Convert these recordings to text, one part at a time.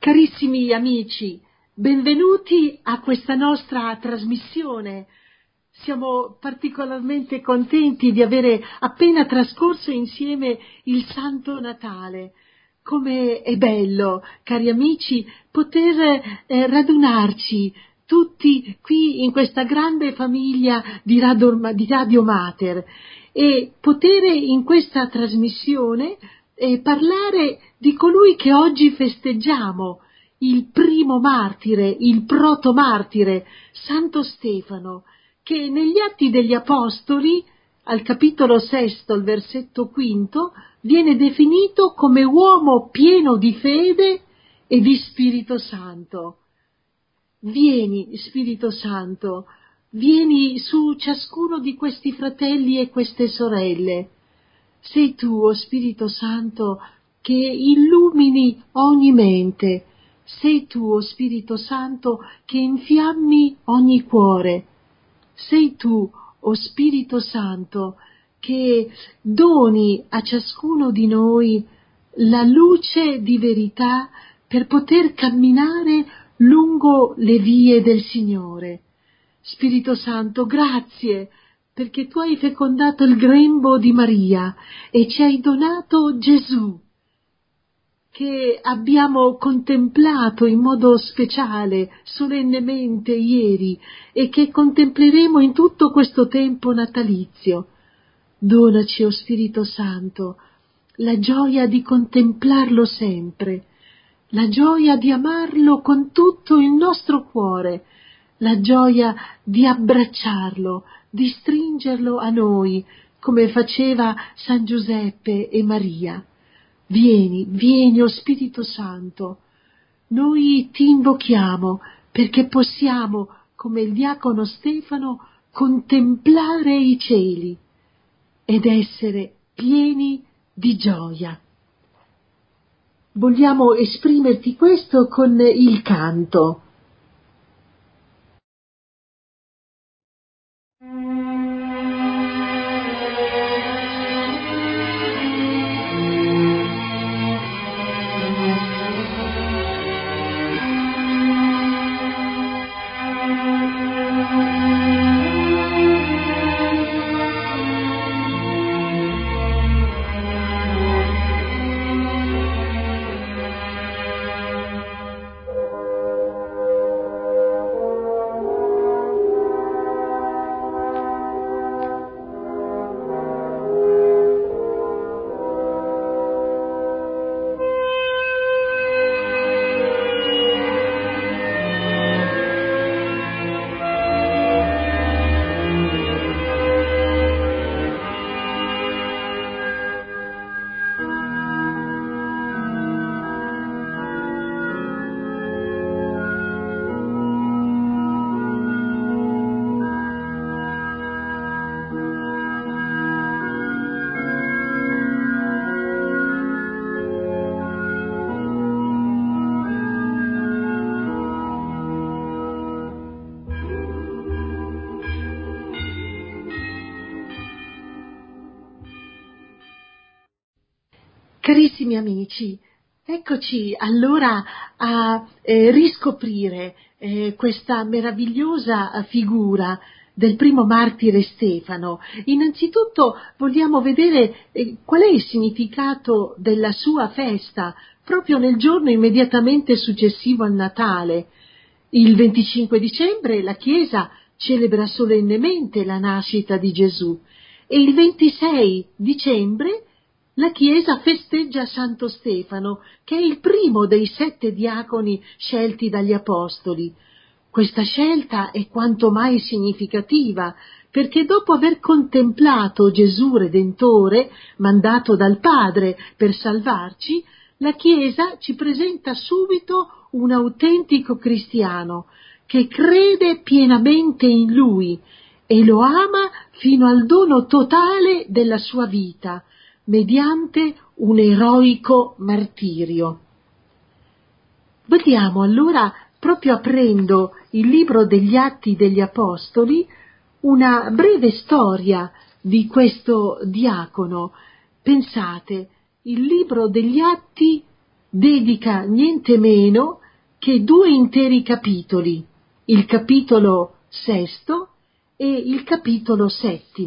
Carissimi amici, benvenuti a questa nostra trasmissione. Siamo particolarmente contenti di avere appena trascorso insieme il Santo Natale. Come è bello, cari amici, poter radunarci tutti qui in questa grande famiglia di Radio Mater e poter in questa trasmissione parlare di colui che oggi festeggiamo, il primo martire, il protomartire, Santo Stefano, che negli Atti degli Apostoli, al capitolo 6, al versetto 5, viene definito come uomo pieno di fede e di Spirito Santo. Vieni, Spirito Santo, vieni su ciascuno di questi fratelli e queste sorelle. Sei tu, o Spirito Santo, che illumini ogni mente. Sei tu, o Spirito Santo, che infiammi ogni cuore. Sei tu, o Spirito Santo, che doni a ciascuno di noi la luce di verità per poter camminare lungo le vie del Signore. Spirito Santo, grazie, perché tu hai fecondato il grembo di Maria e ci hai donato Gesù, che abbiamo contemplato in modo speciale, solennemente ieri, e che contempleremo in tutto questo tempo natalizio. Donaci, o Spirito Santo, la gioia di contemplarlo sempre, la gioia di amarlo con tutto il nostro cuore, la gioia di abbracciarlo, di stringerlo a noi, come faceva San Giuseppe e Maria. Vieni, vieni, o Spirito Santo, noi ti invochiamo perché possiamo, come il diacono Stefano, contemplare i cieli ed essere pieni di gioia. Vogliamo esprimerti questo con il canto. Carissimi amici, eccoci allora a riscoprire questa meravigliosa figura del primo martire Stefano. Innanzitutto vogliamo vedere qual è il significato della sua festa, proprio nel giorno immediatamente successivo al Natale. Il 25 dicembre la Chiesa celebra solennemente la nascita di Gesù e il 26 dicembre la Chiesa festeggia Santo Stefano, che è il primo dei 7 diaconi scelti dagli Apostoli. Questa scelta è quanto mai significativa, perché dopo aver contemplato Gesù Redentore, mandato dal Padre per salvarci, la Chiesa ci presenta subito un autentico cristiano, che crede pienamente in Lui e lo ama fino al dono totale della sua vita, mediante un eroico martirio. Vediamo allora, proprio aprendo il libro degli Atti degli Apostoli, una breve storia di questo diacono. Pensate, il libro degli Atti dedica niente meno che 2 interi capitoli, il capitolo 6 e il capitolo 7.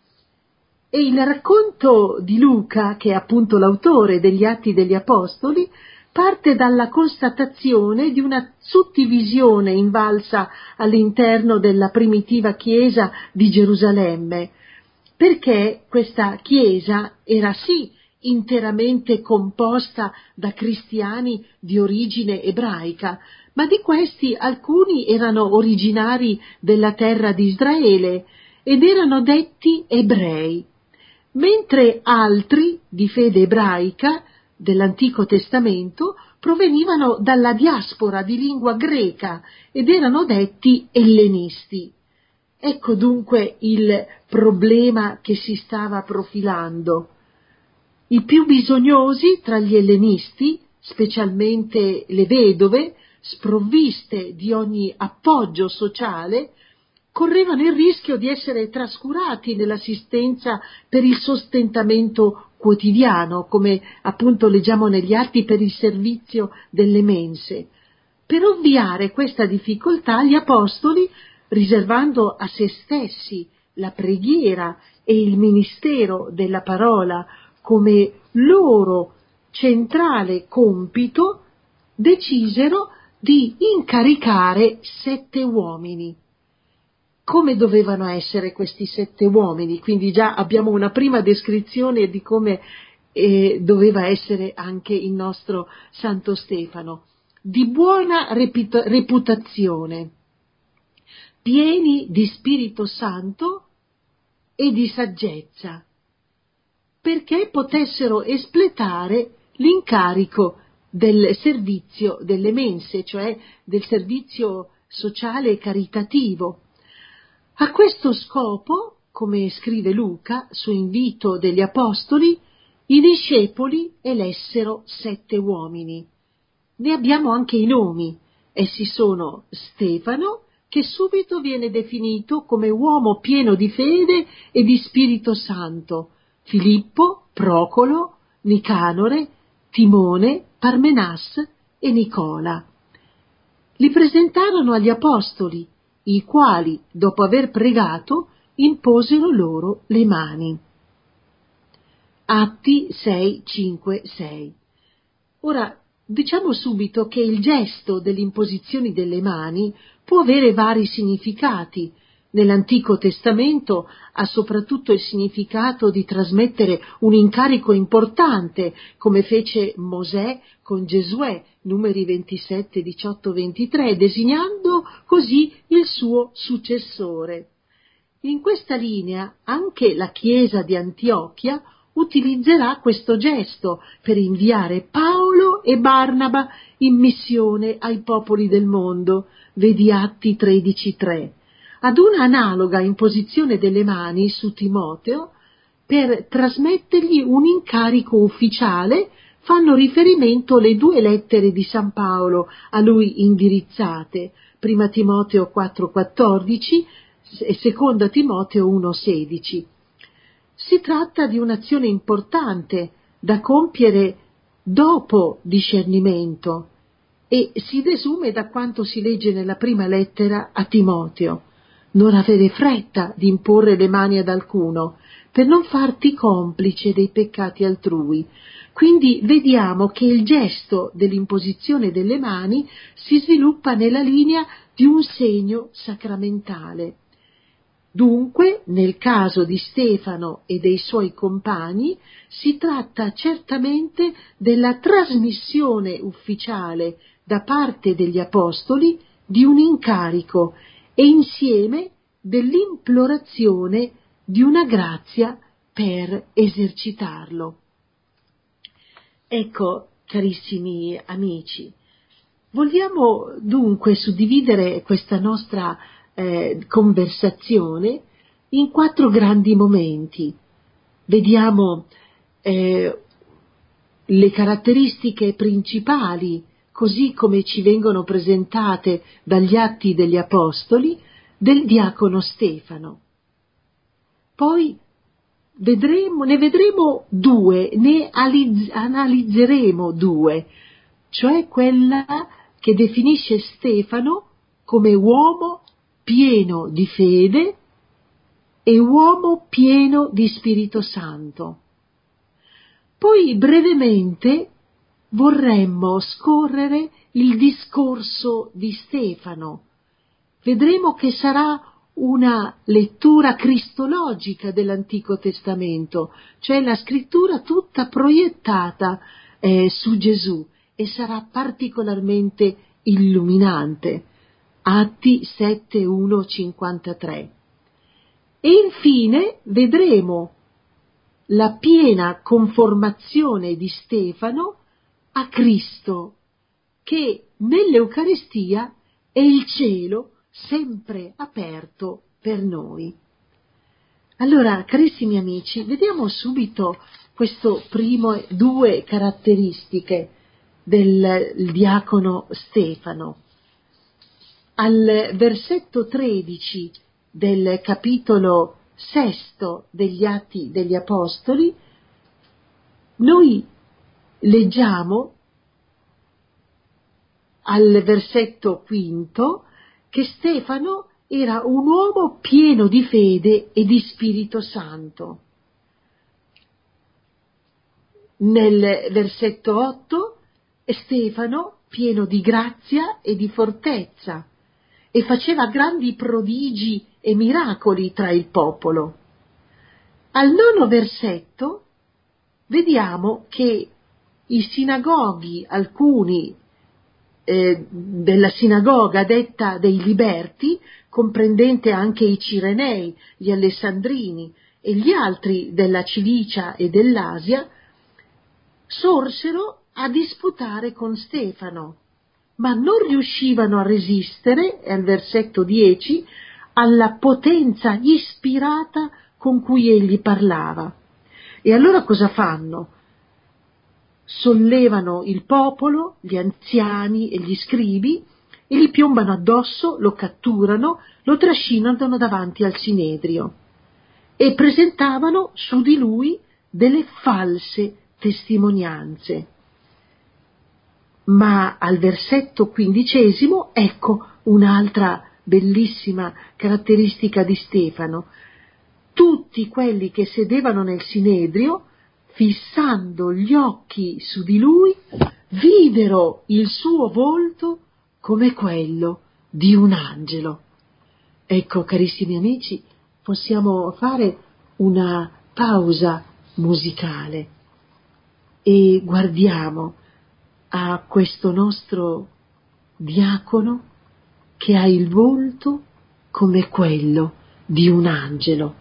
E il racconto di Luca, che è appunto l'autore degli Atti degli Apostoli, parte dalla constatazione di una suddivisione invalsa all'interno della primitiva chiesa di Gerusalemme, perché questa chiesa era sì interamente composta da cristiani di origine ebraica, ma di questi alcuni erano originari della terra di Israele ed erano detti ebrei, mentre altri di fede ebraica dell'Antico Testamento provenivano dalla diaspora di lingua greca ed erano detti ellenisti. Ecco dunque il problema che si stava profilando. I più bisognosi tra gli ellenisti, specialmente le vedove, sprovviste di ogni appoggio sociale, correvano il rischio di essere trascurati nell'assistenza per il sostentamento quotidiano, come appunto leggiamo negli atti per il servizio delle mense. Per ovviare questa difficoltà, gli apostoli, riservando a se stessi la preghiera e il ministero della parola come loro centrale compito, decisero di incaricare 7 uomini. Come dovevano essere questi 7 uomini? Quindi già abbiamo una prima descrizione di come doveva essere anche il nostro Santo Stefano. Di buona reputazione, pieni di Spirito Santo e di saggezza, perché potessero espletare l'incarico del servizio delle mense, cioè del servizio sociale e caritativo. A questo scopo, come scrive Luca, su invito degli Apostoli, i discepoli elessero 7 uomini. Ne abbiamo anche i nomi. Essi sono Stefano, che subito viene definito come uomo pieno di fede e di Spirito Santo, Filippo, Procolo, Nicanore, Timone, Parmenas e Nicola. Li presentarono agli Apostoli, i quali, dopo aver pregato, imposero loro le mani. Atti 6, 5, 6. Ora, diciamo subito che il gesto dell'imposizione delle mani può avere vari significati. Nell'Antico Testamento ha soprattutto il significato di trasmettere un incarico importante, come fece Mosè con Giosuè, numeri 27, 18, 23, designando così il suo successore. In questa linea anche la Chiesa di Antiochia utilizzerà questo gesto per inviare Paolo e Barnaba in missione ai popoli del mondo, vedi Atti 13:3, ad una analoga imposizione delle mani su Timoteo per trasmettergli un incarico ufficiale fanno riferimento le 2 lettere di San Paolo a lui indirizzate, prima Timoteo 4,14 e seconda Timoteo 1,16. Si tratta di un'azione importante da compiere dopo discernimento e si desume da quanto si legge nella prima lettera a Timoteo: non avere fretta di imporre le mani ad alcuno, per non farti complice dei peccati altrui. Quindi vediamo che il gesto dell'imposizione delle mani si sviluppa nella linea di un segno sacramentale. Dunque, nel caso di Stefano e dei suoi compagni, si tratta certamente della trasmissione ufficiale da parte degli Apostoli di un incarico e insieme dell'implorazione di una grazia per esercitarlo. Ecco, carissimi amici, vogliamo dunque suddividere questa nostra conversazione in 4 grandi momenti. Vediamo le caratteristiche principali, così come ci vengono presentate dagli Atti degli Apostoli, del diacono Stefano. Poi ne vedremo 2, ne analizzeremo 2, cioè quella che definisce Stefano come uomo pieno di fede e uomo pieno di Spirito Santo. Poi brevemente vorremmo scorrere il discorso di Stefano. Vedremo che sarà una lettura cristologica dell'Antico Testamento, cioè la scrittura tutta proiettata su Gesù, e sarà particolarmente illuminante. Atti 7, 1, 53. E infine vedremo la piena conformazione di Stefano a Cristo, che nell'Eucaristia è il cielo sempre aperto per noi. Allora, carissimi amici, vediamo subito questo primo due caratteristiche del diacono Stefano. Al versetto 13 del capitolo 6 degli Atti degli Apostoli, noi leggiamo al versetto 5 che Stefano era un uomo pieno di fede e di Spirito Santo. Nel versetto 8 Stefano pieno di grazia e di fortezza, e faceva grandi prodigi e miracoli tra il popolo. Al 9 versetto vediamo che i sinagoghi, alcuni della sinagoga detta dei liberti, comprendente anche i Cirenei, gli Alessandrini e gli altri della Cilicia e dell'Asia, sorsero a disputare con Stefano, ma non riuscivano a resistere, al versetto 10, alla potenza ispirata con cui egli parlava. E allora cosa fanno? Sollevano il popolo, gli anziani e gli scribi, e gli piombano addosso, lo catturano, lo trascinano davanti al Sinedrio e presentavano su di lui delle false testimonianze. Ma al versetto 15 ecco un'altra bellissima caratteristica di Stefano. Tutti quelli che sedevano nel Sinedrio, fissando gli occhi su di lui, videro il suo volto come quello di un angelo. Ecco, carissimi amici, possiamo fare una pausa musicale e guardiamo a questo nostro diacono che ha il volto come quello di un angelo.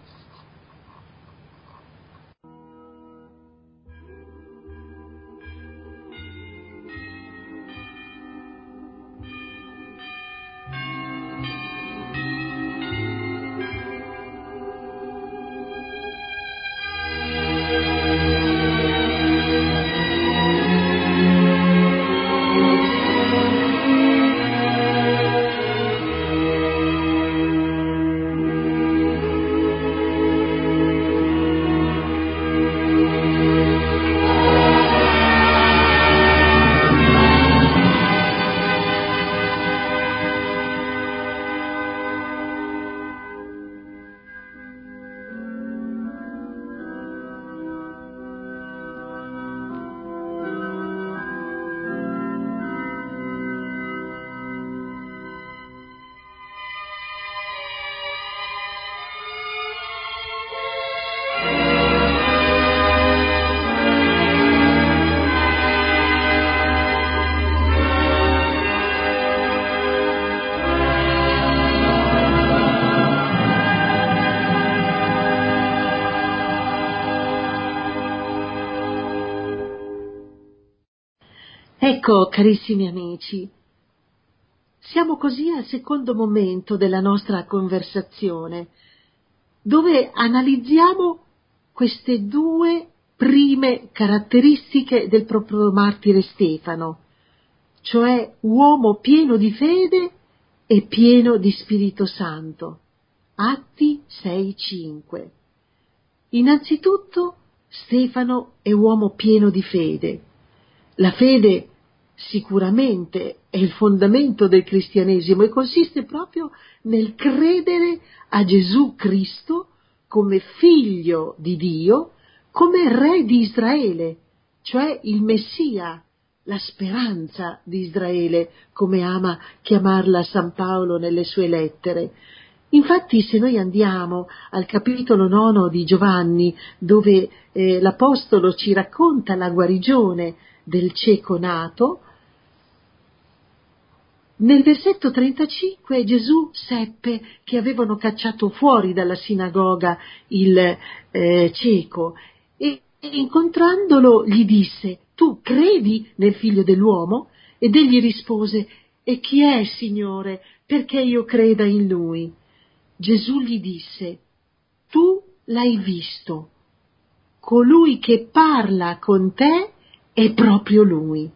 Ecco, carissimi amici, siamo così al secondo momento della nostra conversazione, dove analizziamo queste due prime caratteristiche del proprio martire Stefano, cioè uomo pieno di fede e pieno di Spirito Santo. Atti 6,5. Innanzitutto Stefano è uomo pieno di fede. La fede sicuramente è il fondamento del cristianesimo e consiste proprio nel credere a Gesù Cristo come figlio di Dio, come re di Israele, cioè il Messia, la speranza di Israele, come ama chiamarla San Paolo nelle sue lettere. Infatti, se noi andiamo al capitolo 9 di Giovanni, dove l'Apostolo ci racconta la guarigione del cieco nato, nel versetto 35 Gesù seppe che avevano cacciato fuori dalla sinagoga il cieco e incontrandolo gli disse: tu credi nel figlio dell'uomo? Ed egli rispose: e chi è, Signore, perché io creda in lui? Gesù gli disse: tu l'hai visto, colui che parla con te è proprio lui.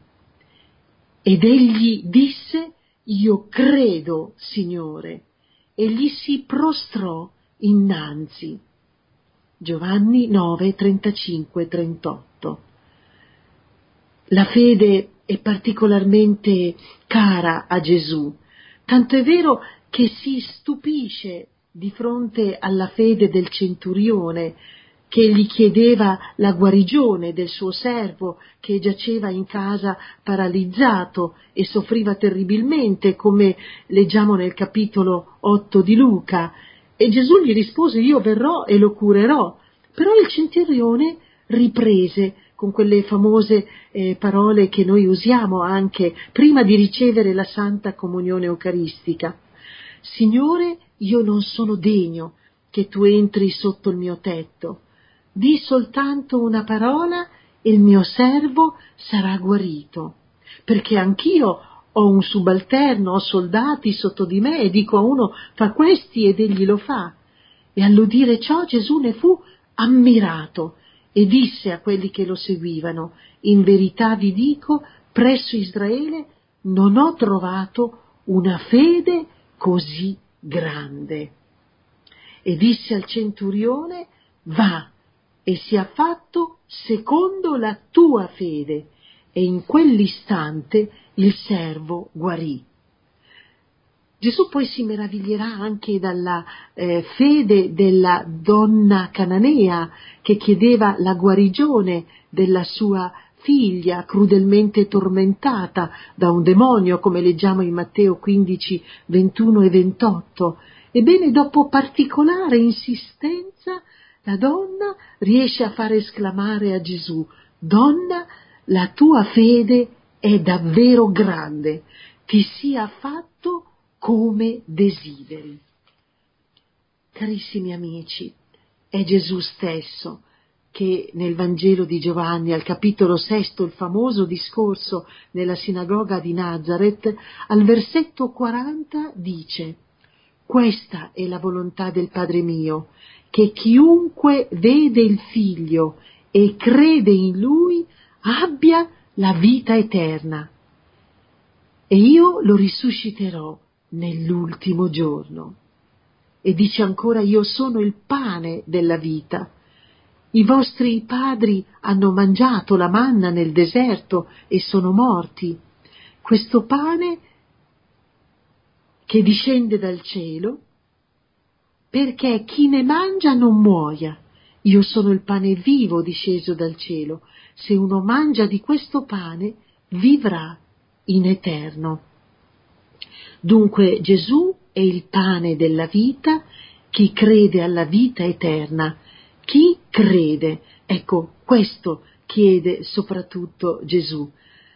Ed egli disse: io credo, Signore, e gli si prostrò innanzi. Giovanni 9, 35, 38. La fede è particolarmente cara a Gesù, tanto è vero che si stupisce di fronte alla fede del centurione, che gli chiedeva la guarigione del suo servo che giaceva in casa paralizzato e soffriva terribilmente, come leggiamo nel capitolo 8 di Luca. E Gesù gli rispose: io verrò e lo curerò. Però il centurione riprese con quelle famose parole che noi usiamo anche prima di ricevere la Santa Comunione Eucaristica: Signore, io non sono degno che tu entri sotto il mio tetto. Di soltanto una parola e il mio servo sarà guarito, perché anch'io ho un subalterno, ho soldati sotto di me e dico a uno: fa questi ed egli lo fa. E all'udire ciò Gesù ne fu ammirato e disse a quelli che lo seguivano: in verità vi dico, presso Israele non ho trovato una fede così grande. E disse al centurione: va e sia fatto secondo la tua fede. E in quell'istante il servo guarì. Gesù poi si meraviglierà anche dalla fede della donna cananea che chiedeva la guarigione della sua figlia crudelmente tormentata da un demonio, come leggiamo in Matteo 15, 21 e 28. Ebbene, dopo particolare insistenza, la donna riesce a far esclamare a Gesù: donna, la tua fede è davvero grande, ti sia fatto come desideri. Carissimi amici, è Gesù stesso che nel Vangelo di Giovanni, al capitolo 6, il famoso discorso nella sinagoga di Nazareth, al versetto 40 dice: questa è la volontà del Padre mio, che chiunque vede il Figlio e crede in Lui abbia la vita eterna, e io lo risusciterò nell'ultimo giorno. E dice ancora: io sono il pane della vita. I vostri padri hanno mangiato la manna nel deserto e sono morti. Questo pane che discende dal cielo, perché chi ne mangia non muoia. Io sono il pane vivo disceso dal cielo. Se uno mangia di questo pane, vivrà in eterno. Dunque Gesù è il pane della vita, chi crede alla vita eterna. Chi crede? Ecco, questo chiede soprattutto Gesù.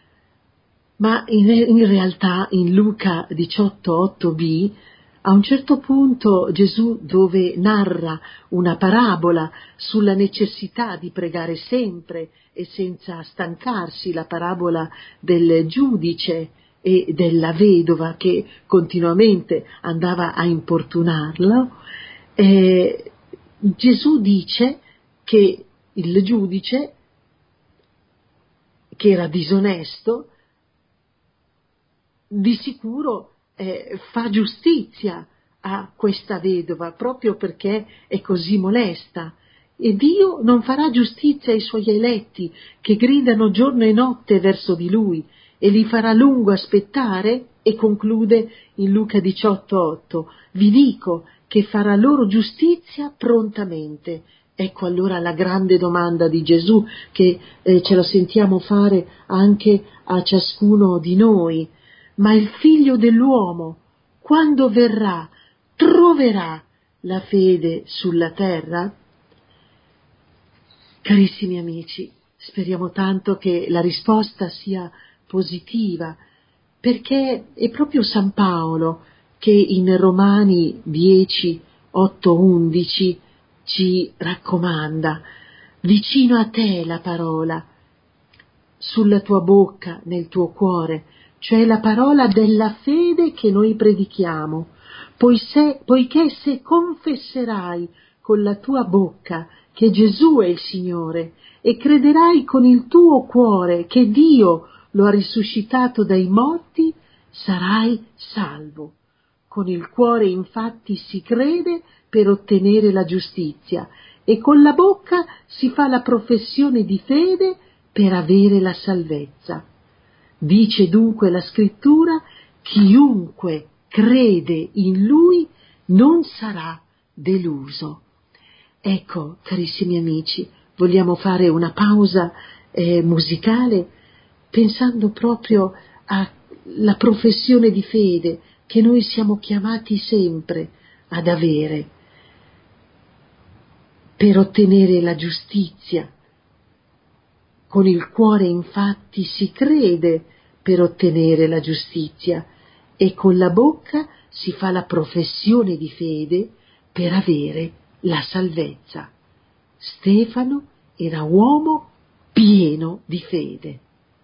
Ma in realtà in Luca 18:8b, a un certo punto Gesù, dove narra una parabola sulla necessità di pregare sempre e senza stancarsi, la parabola del giudice e della vedova che continuamente andava a importunarlo, Gesù dice che il giudice, che era disonesto, di sicuro fa giustizia a questa vedova proprio perché è così molesta, e Dio non farà giustizia ai suoi eletti che gridano giorno e notte verso di Lui e li farà a lungo aspettare, e conclude in Luca 18,8: vi dico che farà loro giustizia prontamente. Ecco allora la grande domanda di Gesù, che ce la sentiamo fare anche a ciascuno di noi: ma il Figlio dell'uomo, quando verrà, troverà la fede sulla terra? Carissimi amici, speriamo tanto che la risposta sia positiva, perché è proprio San Paolo che in Romani 10, 8, 11 ci raccomanda: vicino a te la parola, sulla tua bocca, nel tuo cuore, cioè la parola della fede che noi predichiamo, poiché se confesserai con la tua bocca che Gesù è il Signore e crederai con il tuo cuore che Dio lo ha risuscitato dai morti, sarai salvo. Con il cuore infatti si crede per ottenere la giustizia e con la bocca si fa la professione di fede per avere la salvezza. Dice dunque la Scrittura: chiunque crede in Lui non sarà deluso. Ecco, carissimi amici, vogliamo fare una pausa musicale pensando proprio alla professione di fede che noi siamo chiamati sempre ad avere per ottenere la giustizia. Con il cuore infatti si crede per ottenere la giustizia e con la bocca si fa la professione di fede per avere la salvezza. Stefano era uomo pieno di fede.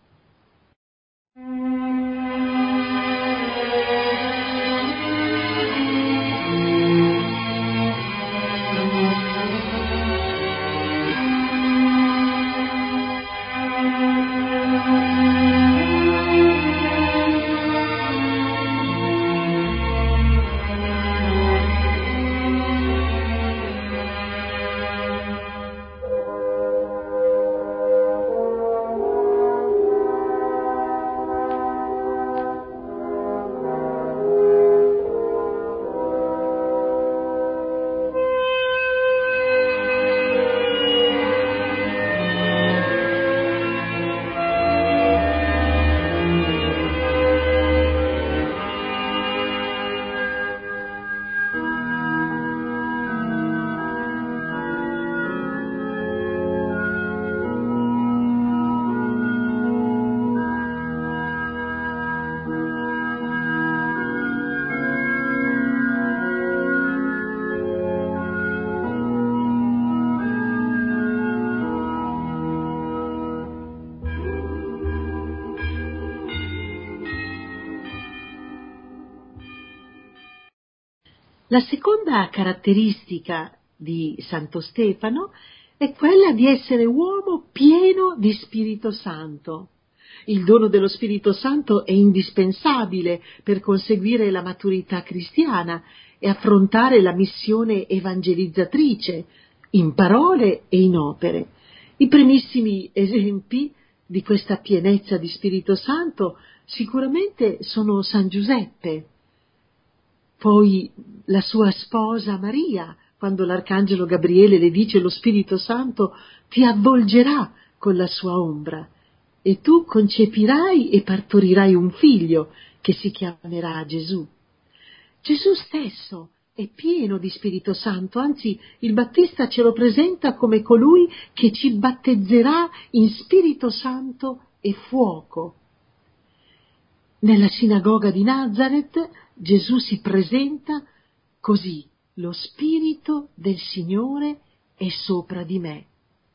La seconda caratteristica di Santo Stefano è quella di essere uomo pieno di Spirito Santo. Il dono dello Spirito Santo è indispensabile per conseguire la maturità cristiana e affrontare la missione evangelizzatrice in parole e in opere. I primissimi esempi di questa pienezza di Spirito Santo sicuramente sono San Giuseppe, poi la sua sposa Maria, quando l'Arcangelo Gabriele le dice: lo Spirito Santo ti avvolgerà con la sua ombra e tu concepirai e partorirai un figlio che si chiamerà Gesù. Gesù stesso è pieno di Spirito Santo, anzi il Battista ce lo presenta come colui che ci battezzerà in Spirito Santo e fuoco. Nella sinagoga di Nazareth Gesù si presenta così: lo Spirito del Signore è sopra di me.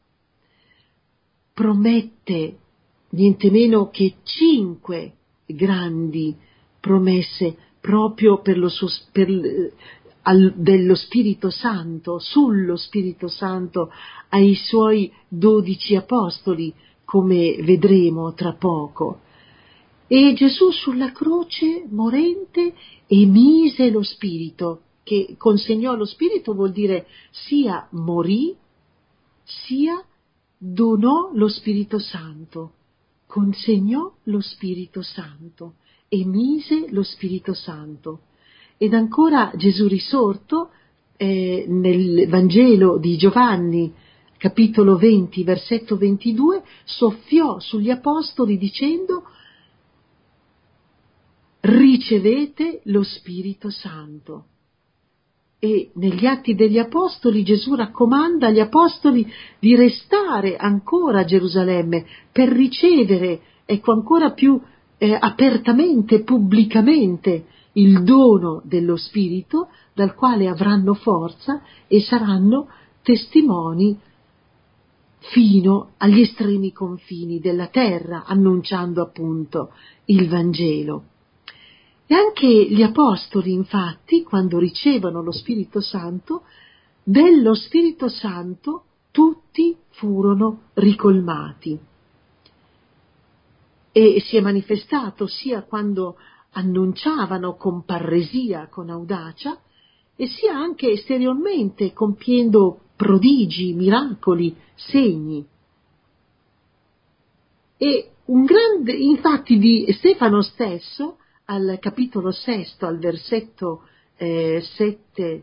Promette niente meno che 5 grandi promesse proprio dello Spirito Santo, sullo Spirito Santo ai suoi 12 apostoli, come vedremo tra poco. E Gesù sulla croce, morente, emise lo Spirito, che consegnò lo Spirito vuol dire sia morì, sia donò lo Spirito Santo, consegnò lo Spirito Santo, emise lo Spirito Santo. Ed ancora Gesù risorto, nel Vangelo di Giovanni, capitolo 20, versetto 22, soffiò sugli apostoli dicendo: ricevete lo Spirito Santo. E negli Atti degli Apostoli Gesù raccomanda agli Apostoli di restare ancora a Gerusalemme per ricevere, ecco, ancora più apertamente, pubblicamente, il dono dello Spirito, dal quale avranno forza e saranno testimoni fino agli estremi confini della terra, annunciando appunto il Vangelo. E anche gli apostoli, infatti, quando ricevono lo Spirito Santo, dello Spirito Santo tutti furono ricolmati. E si è manifestato sia quando annunciavano con parresia, con audacia, e sia anche esteriormente compiendo prodigi, miracoli, segni. E infatti di Stefano stesso, al capitolo 6, al versetto 7-8,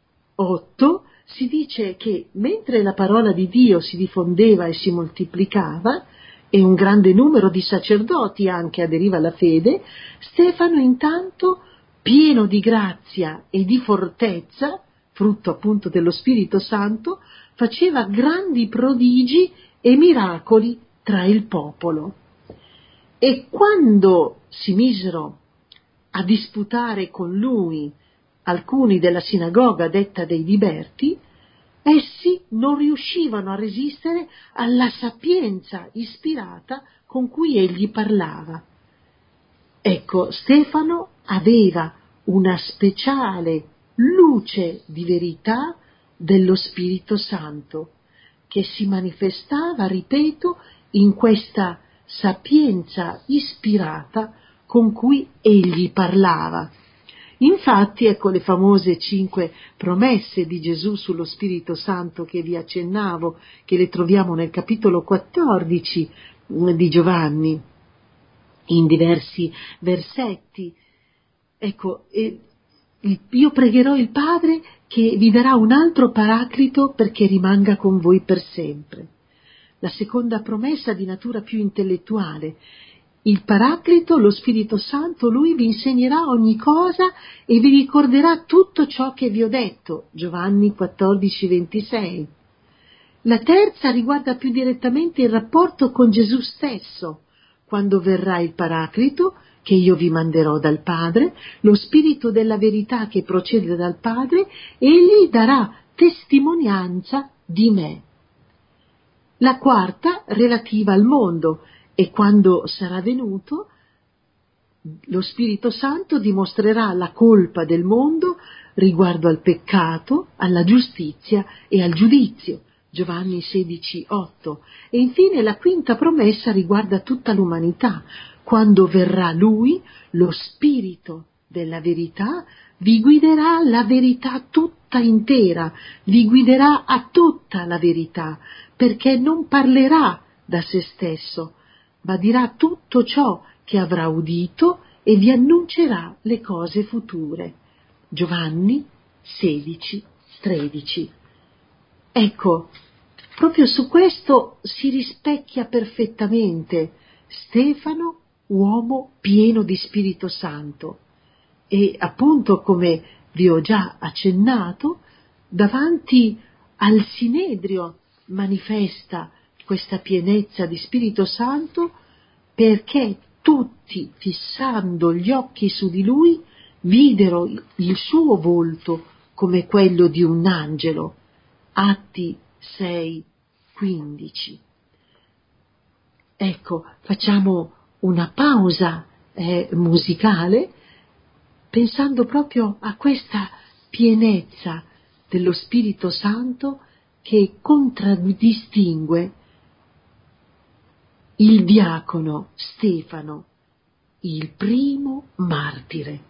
si dice che mentre la parola di Dio si diffondeva e si moltiplicava, e un grande numero di sacerdoti anche aderiva alla fede, Stefano intanto, pieno di grazia e di fortezza, frutto appunto dello Spirito Santo, faceva grandi prodigi e miracoli tra il popolo. E quando si misero a disputare con lui alcuni della sinagoga detta dei liberti, essi non riuscivano a resistere alla sapienza ispirata con cui egli parlava. Ecco, Stefano aveva una speciale luce di verità dello Spirito Santo, che si manifestava, ripeto, in questa sapienza ispirata con cui egli parlava. Infatti, ecco le famose 5 promesse di Gesù sullo Spirito Santo che vi accennavo, che le troviamo nel capitolo 14 di Giovanni, in diversi versetti. Ecco, io pregherò il Padre che vi darà un altro paraclito perché rimanga con voi per sempre. La seconda promessa di natura più intellettuale: il Paraclito, lo Spirito Santo, lui vi insegnerà ogni cosa e vi ricorderà tutto ciò che vi ho detto. Giovanni 14, 26. La terza riguarda più direttamente il rapporto con Gesù stesso. Quando verrà il Paraclito, che io vi manderò dal Padre, lo Spirito della verità che procede dal Padre, egli darà testimonianza di me. La quarta relativa al mondo, e quando sarà venuto lo Spirito Santo dimostrerà la colpa del mondo riguardo al peccato, alla giustizia e al giudizio. Giovanni 16, 8. E infine la quinta promessa riguarda tutta l'umanità. Quando verrà Lui, lo Spirito della verità, vi guiderà la verità tutta intera, vi guiderà a tutta la verità, perché non parlerà da se stesso, ma dirà tutto ciò che avrà udito e vi annuncerà le cose future. Giovanni 16, 13. Ecco, proprio su questo si rispecchia perfettamente Stefano, uomo pieno di Spirito Santo. E appunto, come vi ho già accennato, davanti al Sinedrio manifesta questa pienezza di Spirito Santo, perché tutti, fissando gli occhi su di lui, videro il suo volto come quello di un angelo. Atti 6, 15. Ecco, facciamo una pausa musicale, pensando proprio a questa pienezza dello Spirito Santo che contraddistingue il diacono Stefano, il primo martire.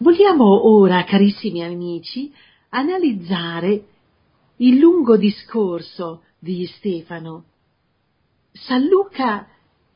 Vogliamo ora, carissimi amici, analizzare il lungo discorso di Stefano. San Luca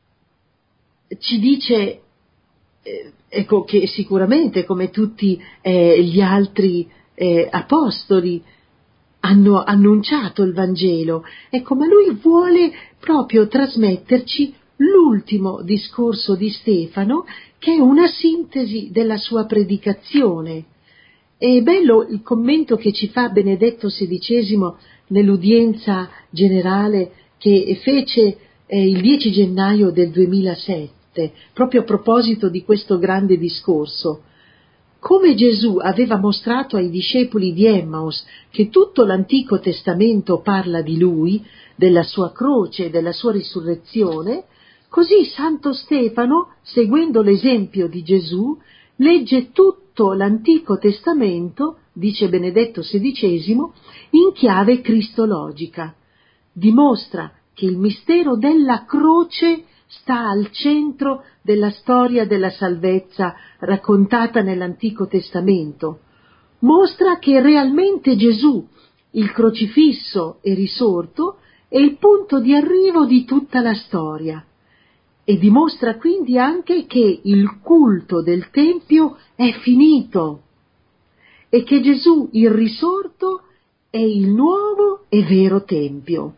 ci dice ecco, che sicuramente, come tutti gli altri apostoli, hanno annunciato il Vangelo, ecco, ma lui vuole proprio trasmetterci l'ultimo discorso di Stefano, che è una sintesi della sua predicazione. È bello il commento che ci fa Benedetto XVI nell'udienza generale che fece il 10 gennaio del 2007, proprio a proposito di questo grande discorso. Come Gesù aveva mostrato ai discepoli di Emmaus che tutto l'Antico Testamento parla di Lui, della sua croce e della sua risurrezione, così Santo Stefano, seguendo l'esempio di Gesù, legge tutto l'Antico Testamento, dice Benedetto XVI, in chiave cristologica. Dimostra che il mistero della croce sta al centro della storia della salvezza raccontata nell'Antico Testamento. Mostra che realmente Gesù, il crocifisso e risorto, è il punto di arrivo di tutta la storia. E dimostra quindi anche che il culto del Tempio è finito e che Gesù, il risorto, è il nuovo e vero Tempio.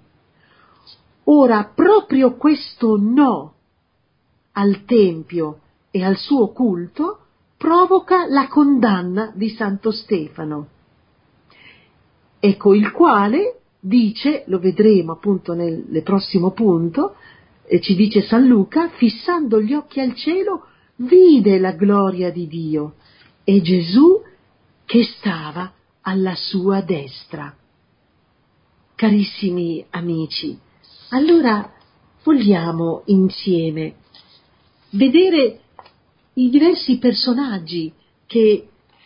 Ora, proprio questo no al Tempio e al suo culto provoca la condanna di Santo Stefano, ecco, il quale dice, lo vedremo appunto nel prossimo punto, ci dice San Luca, fissando gli occhi al cielo, vide la gloria di Dio e Gesù che stava alla sua destra. Carissimi amici, allora vogliamo insieme vedere i diversi personaggi che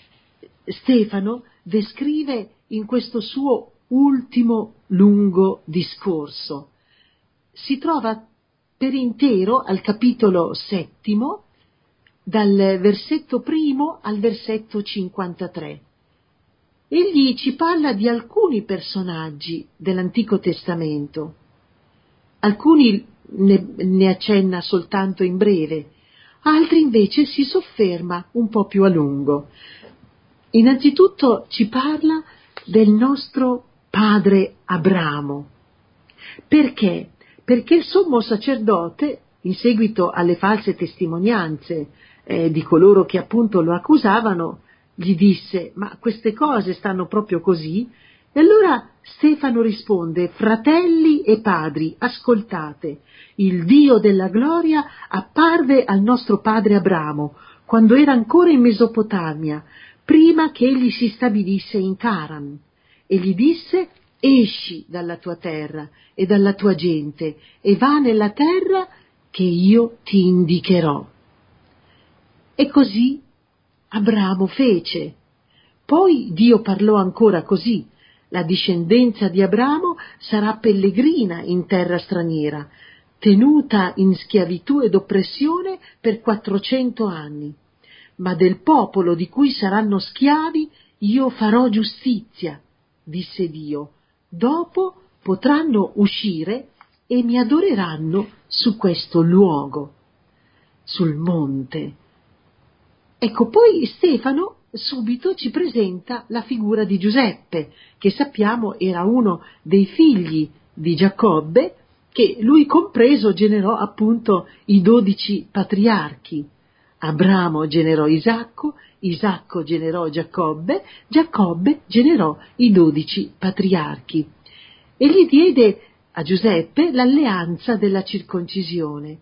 Stefano descrive in questo suo ultimo lungo discorso. Si trova per intero al capitolo 7, dal versetto 1 al versetto 53. Egli ci parla di alcuni personaggi dell'Antico Testamento. Alcuni ne accenna soltanto in breve, altri invece si sofferma un po' più a lungo. Innanzitutto ci parla del nostro padre Abramo. Perché? Perché il sommo sacerdote, in seguito alle false testimonianze di coloro che appunto lo accusavano, gli disse: ma queste cose stanno proprio così? E allora Stefano risponde: fratelli e padri, ascoltate, il Dio della gloria apparve al nostro padre Abramo quando era ancora in Mesopotamia, prima che egli si stabilisse in Caran, e gli disse: esci dalla tua terra e dalla tua gente e va nella terra che io ti indicherò. E così Abramo fece. Poi Dio parlò ancora così: la discendenza di Abramo sarà pellegrina in terra straniera, tenuta in schiavitù ed oppressione per 400 anni. Ma del popolo di cui saranno schiavi io farò giustizia, disse Dio. Dopo potranno uscire e mi adoreranno su questo luogo, sul monte. Ecco, poi Stefano subito ci presenta la figura di Giuseppe, che sappiamo era uno dei figli di Giacobbe, che lui compreso generò appunto i 12 patriarchi. Abramo generò Isacco, Isacco generò Giacobbe, Giacobbe generò i 12 patriarchi. E gli diede a Giuseppe l'alleanza della circoncisione.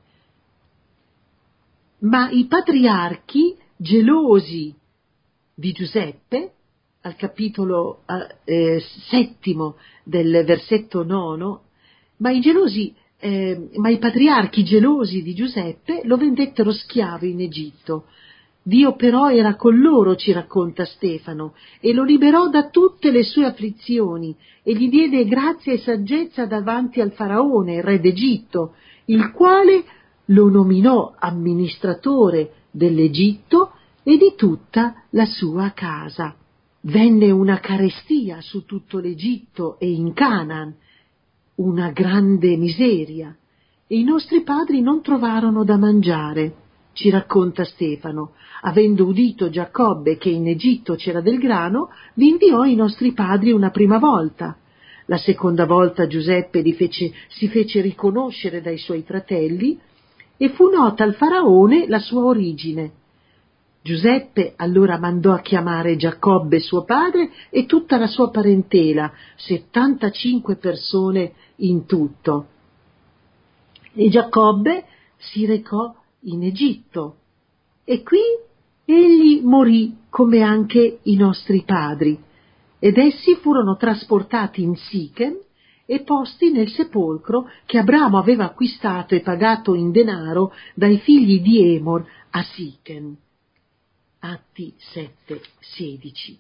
Ma i patriarchi, gelosi di Giuseppe, al capitolo 7 del versetto 9, ma i patriarchi gelosi di Giuseppe lo vendettero schiavo in Egitto. Dio però era con loro, ci racconta Stefano, e lo liberò da tutte le sue afflizioni e gli diede grazia e saggezza davanti al faraone, re d'Egitto, il quale lo nominò amministratore dell'Egitto e di tutta la sua casa. Venne una carestia su tutto l'Egitto e in Canaan, una grande miseria, e i nostri padri non trovarono da mangiare. Ci racconta Stefano, avendo udito Giacobbe che in Egitto c'era del grano, vi inviò i nostri padri una prima volta. La seconda volta Giuseppe si fece riconoscere dai suoi fratelli e fu nota al faraone la sua origine. Giuseppe allora mandò a chiamare Giacobbe suo padre e tutta la sua parentela, 75 persone in tutto. E Giacobbe si recò in Egitto e qui egli morì come anche i nostri padri, ed essi furono trasportati in Sichem e posti nel sepolcro che Abramo aveva acquistato e pagato in denaro dai figli di Emor a Sichem. Atti 7:16.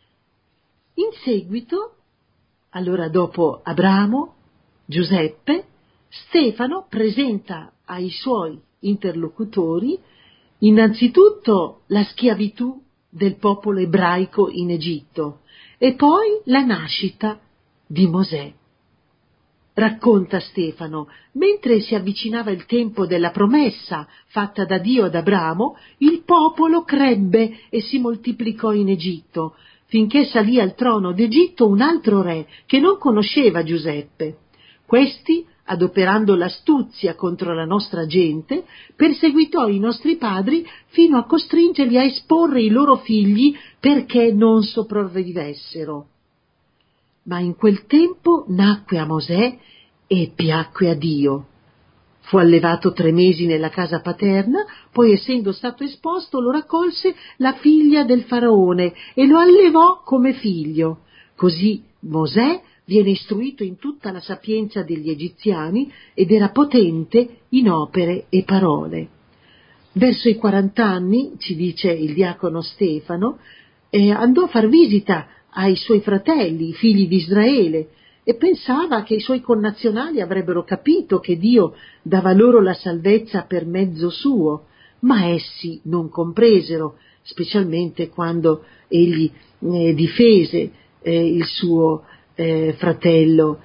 In seguito, allora dopo Abramo, Giuseppe, Stefano presenta ai suoi interlocutori innanzitutto la schiavitù del popolo ebraico in Egitto e poi la nascita di Mosè. Racconta Stefano, mentre si avvicinava il tempo della promessa fatta da Dio ad Abramo, il popolo crebbe e si moltiplicò in Egitto, finché salì al trono d'Egitto un altro re che non conosceva Giuseppe. Questi, adoperando l'astuzia contro la nostra gente, perseguitò i nostri padri fino a costringerli a esporre i loro figli perché non sopravvivessero. Ma in quel tempo nacque a Mosè e piacque a Dio. Fu allevato 3 mesi nella casa paterna, poi essendo stato esposto lo raccolse la figlia del faraone e lo allevò come figlio. Così Mosè viene istruito in tutta la sapienza degli egiziani ed era potente in opere e parole. Verso i 40 anni, ci dice il diacono Stefano, andò a far visita ai suoi fratelli, i figli di Israele, e pensava che i suoi connazionali avrebbero capito che Dio dava loro la salvezza per mezzo suo, ma essi non compresero, specialmente quando egli difese il suo fratello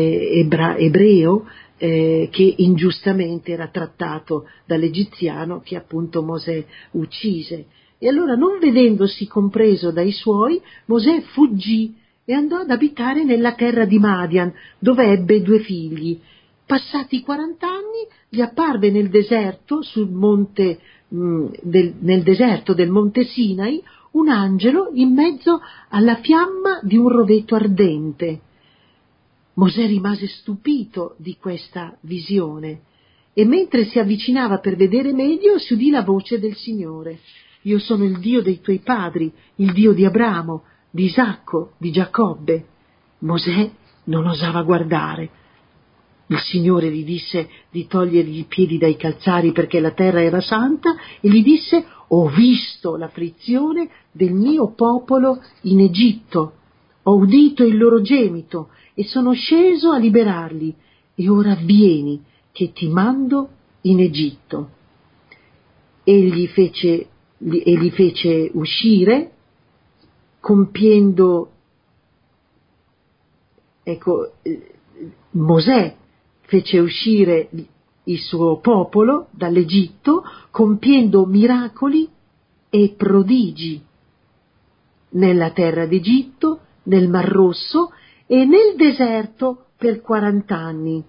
ebreo che ingiustamente era trattato dall'egiziano che appunto Mosè uccise. E allora, non vedendosi compreso dai suoi, Mosè fuggì e andò ad abitare nella terra di Madian, dove ebbe 2 figli. Passati 40 anni, gli apparve nel deserto, nel deserto del monte Sinai, un angelo in mezzo alla fiamma di un roveto ardente. Mosè rimase stupito di questa visione e mentre si avvicinava per vedere meglio si udì la voce del Signore: «Io sono il Dio dei tuoi padri, il Dio di Abramo, di Isacco, di Giacobbe». Mosè non osava guardare. Il Signore gli disse di togliergli i piedi dai calzari perché la terra era santa e gli disse: «Ho visto l'afflizione del mio popolo in Egitto, ho udito il loro gemito e sono sceso a liberarli, e ora vieni che ti mando in Egitto». E li fece uscire, compiendo, Mosè fece uscire il suo popolo dall'Egitto, compiendo miracoli e prodigi nella terra d'Egitto, nel Mar Rosso e nel deserto per 40 anni.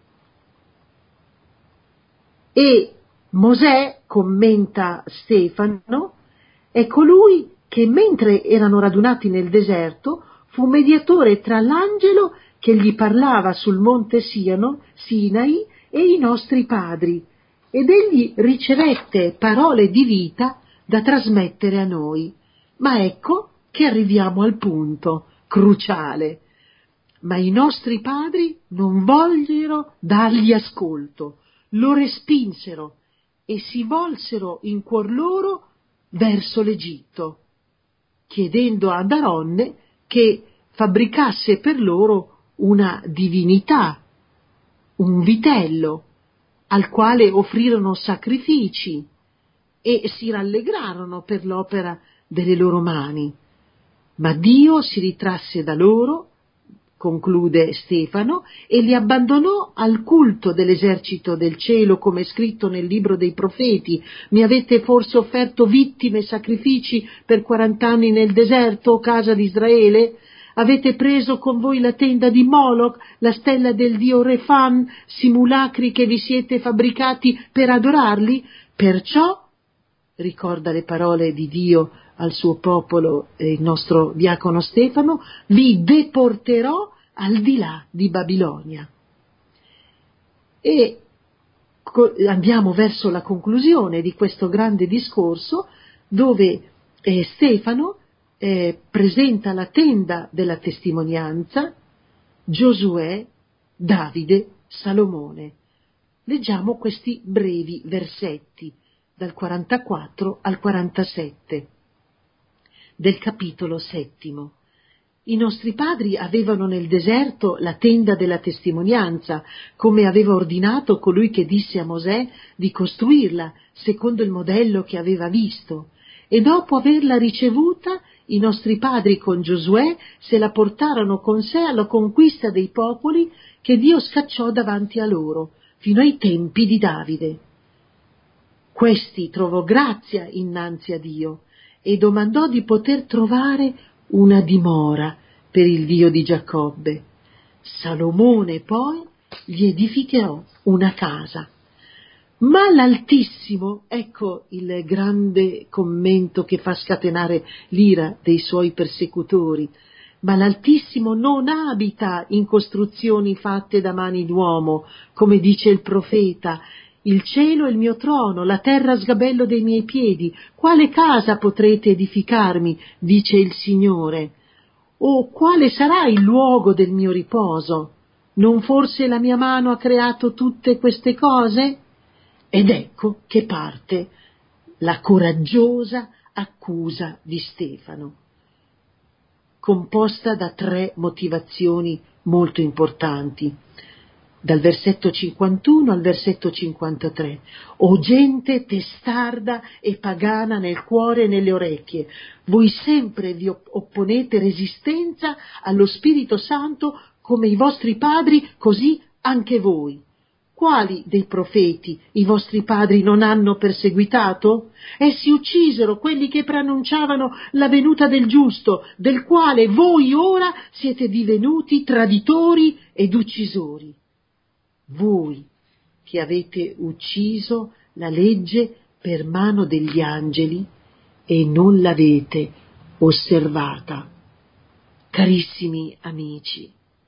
E Mosè, commenta Stefano, è colui che mentre erano radunati nel deserto fu mediatore tra l'angelo che gli parlava sul monte Sinai e i nostri padri, ed egli ricevette parole di vita da trasmettere a noi. Ma ecco che arriviamo al punto cruciale. Ma i nostri padri non vollero dargli ascolto, lo respinsero e si volsero in cuor loro verso l'Egitto, chiedendo ad Aronne che fabbricasse per loro una divinità, un vitello, al quale offrirono sacrifici, e si rallegrarono per l'opera delle loro mani. Ma Dio si ritrasse da loro, conclude Stefano, e li abbandonò al culto dell'esercito del cielo, come è scritto nel libro dei profeti. Mi avete forse offerto vittime e sacrifici per 40 anni nel deserto, o casa di Israele? Avete preso con voi la tenda di Moloch, la stella del dio Refan, simulacri che vi siete fabbricati per adorarli? Perciò, ricorda le parole di Dio al suo popolo, il nostro diacono Stefano, vi deporterò al di là di Babilonia. E andiamo verso la conclusione di questo grande discorso, dove Stefano presenta la tenda della testimonianza, Giosuè, Davide, Salomone. Leggiamo questi brevi versetti dal 44 al 47 del capitolo 7. I nostri padri avevano nel deserto la tenda della testimonianza, come aveva ordinato colui che disse a Mosè di costruirla secondo il modello che aveva visto, e dopo averla ricevuta i nostri padri con Giosuè se la portarono con sé alla conquista dei popoli che Dio scacciò davanti a loro, fino ai tempi di Davide. Questi trovò grazia innanzi a Dio e domandò di poter trovare una dimora per il Dio di Giacobbe. Salomone poi gli edificò una casa. Ma l'Altissimo, ecco il grande commento che fa scatenare l'ira dei suoi persecutori, ma l'Altissimo non abita in costruzioni fatte da mani d'uomo, come dice il profeta: il cielo è il mio trono, la terra sgabello dei miei piedi. Quale casa potrete edificarmi, dice il Signore? O quale sarà il luogo del mio riposo? Non forse la mia mano ha creato tutte queste cose? Ed ecco che parte la coraggiosa accusa di Stefano, composta da 3 motivazioni molto importanti. Dal versetto 51 al versetto 53. O gente testarda e pagana nel cuore e nelle orecchie, voi sempre vi opponete resistenza allo Spirito Santo, come i vostri padri, così anche voi. Quali dei profeti i vostri padri non hanno perseguitato? Essi uccisero quelli che preannunciavano la venuta del giusto, del quale voi ora siete divenuti traditori ed uccisori. Voi che avete ucciso la legge per mano degli angeli e non l'avete osservata. Carissimi amici,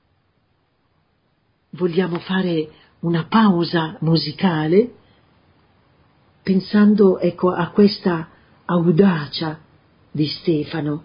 vogliamo fare una pausa musicale pensando, ecco, a questa audacia di Stefano.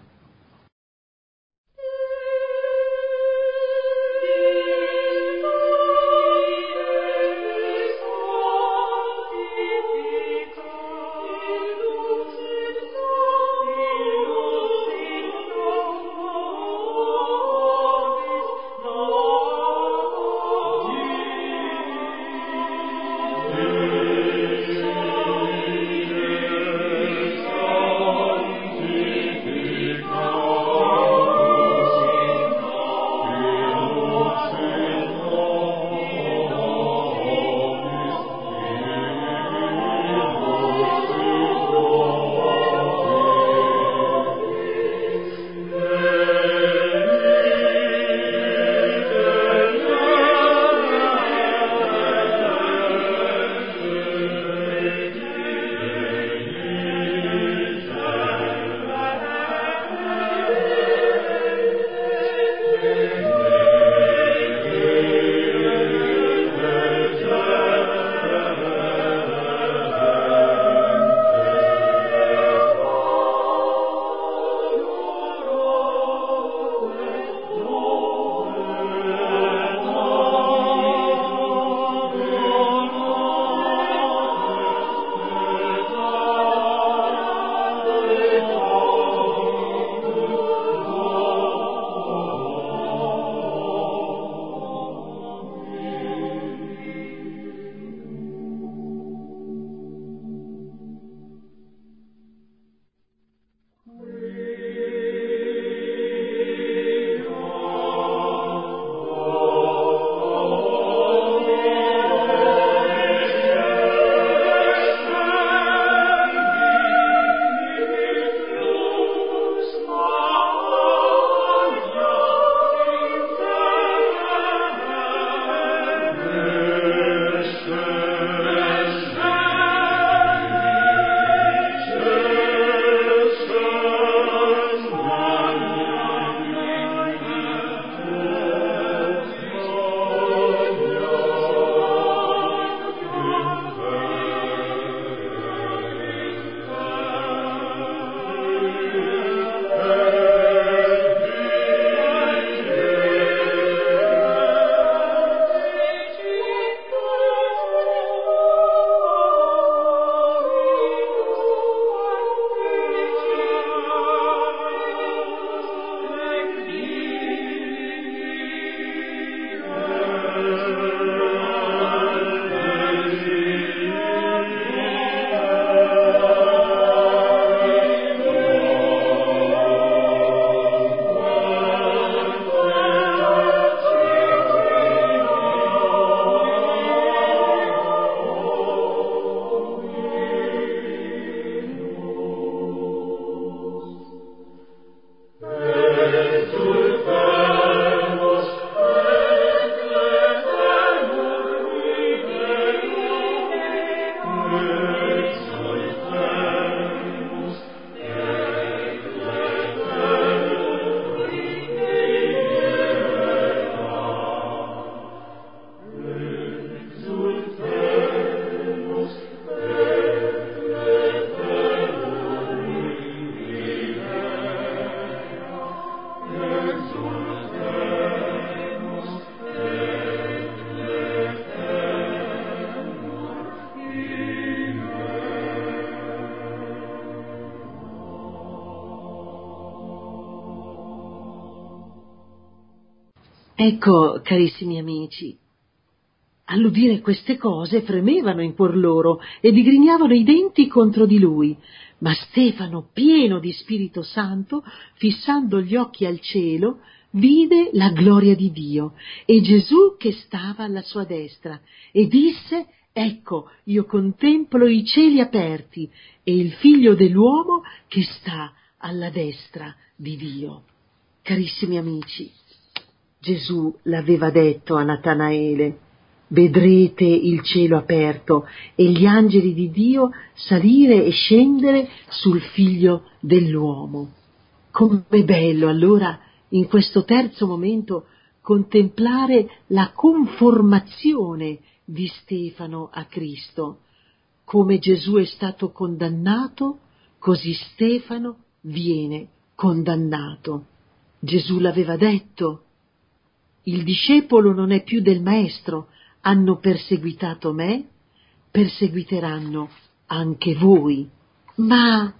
Ecco, carissimi amici, all'udire queste cose fremevano in cuor loro e digrignavano i denti contro di lui. Ma Stefano, pieno di Spirito Santo, fissando gli occhi al cielo, vide la gloria di Dio e Gesù che stava alla sua destra e disse: «Ecco, io contemplo i cieli aperti e il Figlio dell'uomo che sta alla destra di Dio». Carissimi amici, Gesù l'aveva detto a Natanaele: «Vedrete il cielo aperto e gli angeli di Dio salire e scendere sul Figlio dell'uomo». Com'è bello allora in questo terzo momento contemplare la conformazione di Stefano a Cristo. Come Gesù è stato condannato, così Stefano viene condannato. Gesù l'aveva detto: «Il discepolo non è più del maestro, hanno perseguitato me, perseguiteranno anche voi». Ma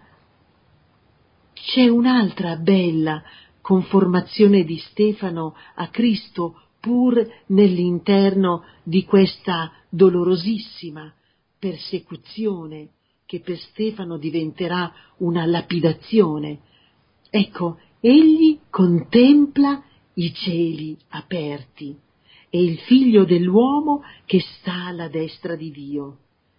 c'è un'altra bella conformazione di Stefano a Cristo, pur nell'interno di questa dolorosissima persecuzione che per Stefano diventerà una lapidazione. Ecco, egli contempla i cieli aperti e il Figlio dell'uomo che sta alla destra di Dio.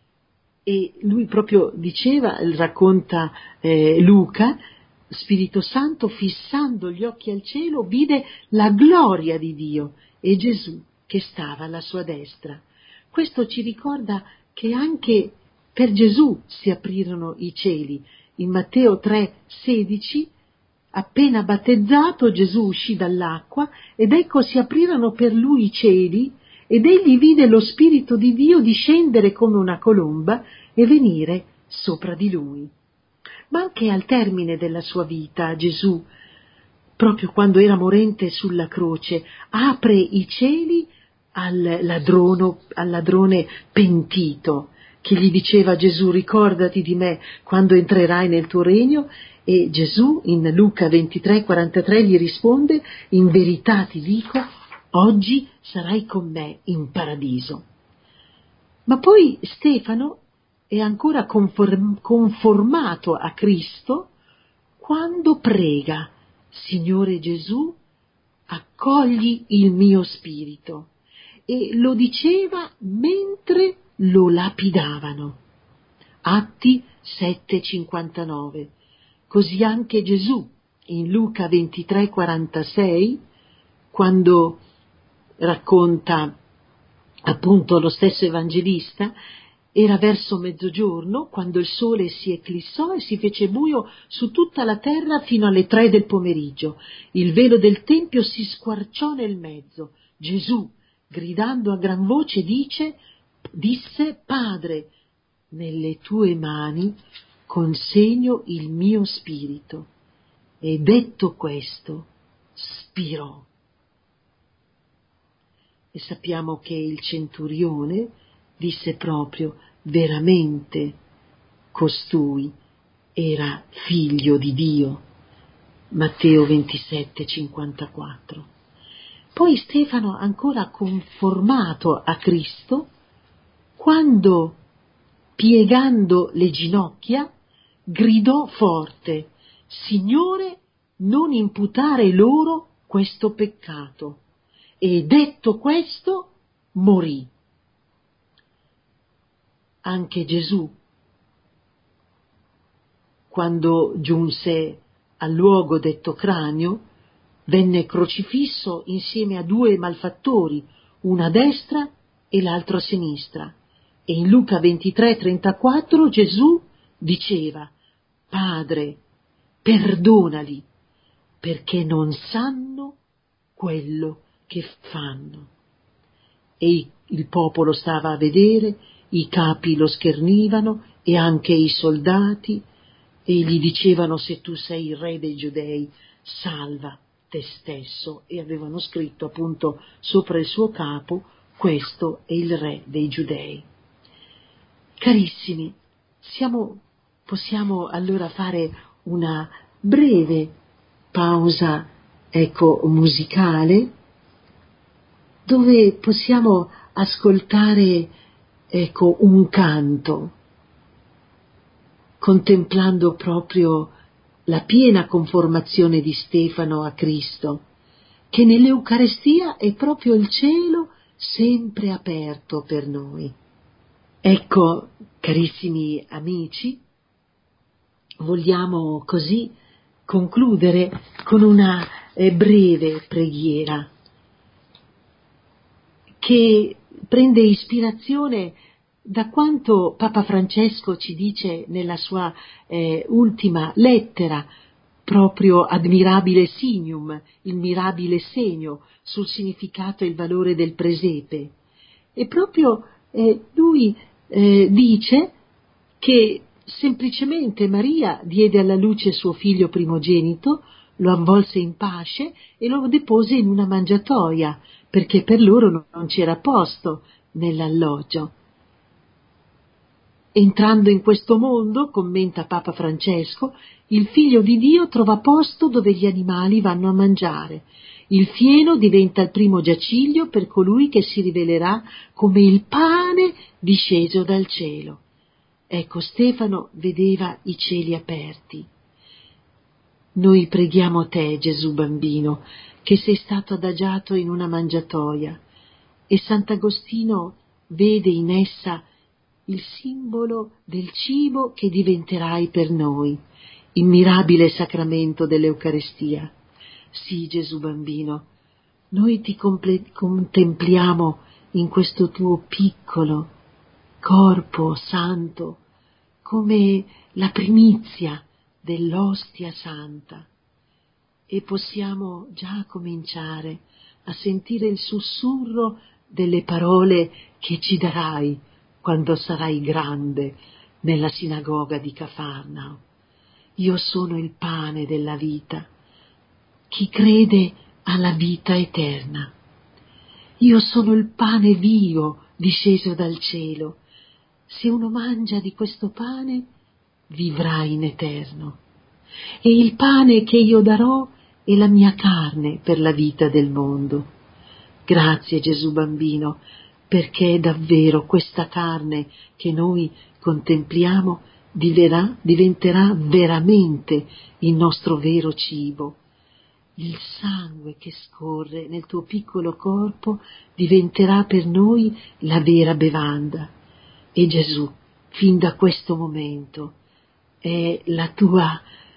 E lui proprio diceva, racconta Luca, Spirito Santo, fissando gli occhi al cielo, vide la gloria di Dio e Gesù che stava alla sua destra. Questo ci ricorda che anche per Gesù si aprirono i cieli. In Matteo 3,16, appena battezzato, Gesù uscì dall'acqua ed ecco si aprirono per lui i cieli ed egli vide lo Spirito di Dio discendere come una colomba e venire sopra di lui. Ma anche al termine della sua vita Gesù, proprio quando era morente sulla croce, apre i cieli al ladrone pentito, che gli diceva: «Gesù, ricordati di me quando entrerai nel tuo regno». E Gesù in Luca 23,43 gli risponde: «In verità ti dico, oggi sarai con me in paradiso». Ma poi Stefano è ancora conformato a Cristo quando prega: «Signore Gesù, accogli il mio spirito». E lo diceva mentre lo lapidavano. Atti 7,59. Così anche Gesù in Luca 23,46, quando racconta appunto lo stesso evangelista, era verso mezzogiorno quando il sole si eclissò e si fece buio su tutta la terra fino alle 3 del pomeriggio. Il velo del tempio si squarciò nel mezzo. Gesù, gridando a gran voce, disse: «Padre, nelle tue mani consegno il mio spirito». E detto questo, spirò. E sappiamo che il centurione disse proprio: «Veramente costui era figlio di Dio». Matteo 27,54. Poi Stefano, ancora conformato a Cristo, quando, piegando le ginocchia, gridò forte: «Signore, non imputare loro questo peccato». E detto questo, morì. Anche Gesù, quando giunse al luogo detto cranio, venne crocifisso insieme a 2 malfattori, uno a destra e l'altro a sinistra. E in Luca 23,34 Gesù diceva: «Padre, perdonali, perché non sanno quello che fanno». E il popolo stava a vedere, i capi lo schernivano e anche i soldati, e gli dicevano: «Se tu sei il re dei Giudei, salva te stesso». E avevano scritto appunto sopra il suo capo: «Questo è il re dei Giudei». Carissimi, possiamo allora fare una breve pausa, musicale, dove possiamo ascoltare, ecco, un canto, contemplando proprio la piena conformazione di Stefano a Cristo, che nell'Eucarestia è proprio il cielo sempre aperto per noi. Ecco, carissimi amici, vogliamo così concludere con una breve preghiera che prende ispirazione da quanto Papa Francesco ci dice nella sua ultima lettera, proprio ad mirabile signum, il mirabile segno sul significato e il valore del presepe. E proprio lui dice che semplicemente Maria diede alla luce suo figlio primogenito, lo avvolse in pasce e lo depose in una mangiatoia, perché per loro non c'era posto nell'alloggio. Entrando in questo mondo, commenta Papa Francesco, il Figlio di Dio trova posto dove gli animali vanno a mangiare. Il fieno diventa il primo giaciglio per colui che si rivelerà come il pane disceso dal cielo. Ecco, Stefano vedeva i cieli aperti. Noi preghiamo te, Gesù bambino, che sei stato adagiato in una mangiatoia, e Sant'Agostino vede in essa il simbolo del cibo che diventerai per noi, il mirabile sacramento dell'Eucarestia. Sì, Gesù bambino, noi ti contempliamo in questo tuo piccolo corpo santo, come la primizia dell'ostia santa, e possiamo già cominciare a sentire il sussurro delle parole che ci darai quando sarai grande nella sinagoga di Cafarnao. Io sono il pane della vita. Chi crede ha la vita eterna. Io sono il pane vivo disceso dal cielo. Se uno mangia di questo pane, vivrà in eterno. E il pane che io darò è la mia carne per la vita del mondo. Grazie, Gesù bambino, perché davvero questa carne che noi contempliamo diventerà veramente il nostro vero cibo. Il sangue che scorre nel tuo piccolo corpo diventerà per noi la vera bevanda. E Gesù, fin da questo momento, è la tua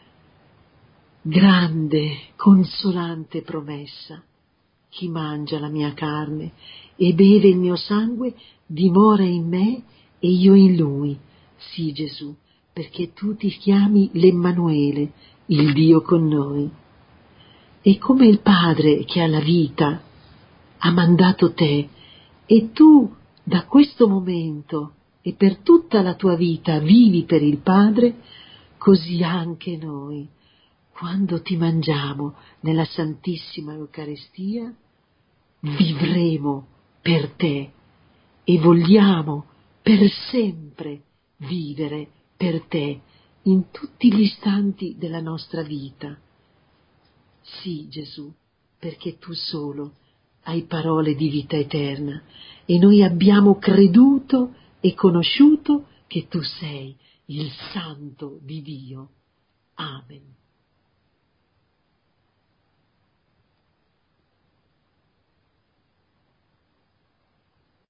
grande, consolante promessa. Chi mangia la mia carne e beve il mio sangue dimora in me e io in lui. Sì, Gesù, perché tu ti chiami l'Emmanuele, il Dio con noi. E come il Padre che ha la vita ha mandato te, e tu da questo momento e per tutta la tua vita vivi per il Padre, così anche noi, quando ti mangiamo nella Santissima Eucaristia, vivremo per te e vogliamo per sempre vivere per te in tutti gli istanti della nostra vita. Sì, Gesù, perché tu solo hai parole di vita eterna e noi abbiamo creduto e conosciuto che tu sei il Santo di Dio. Amen.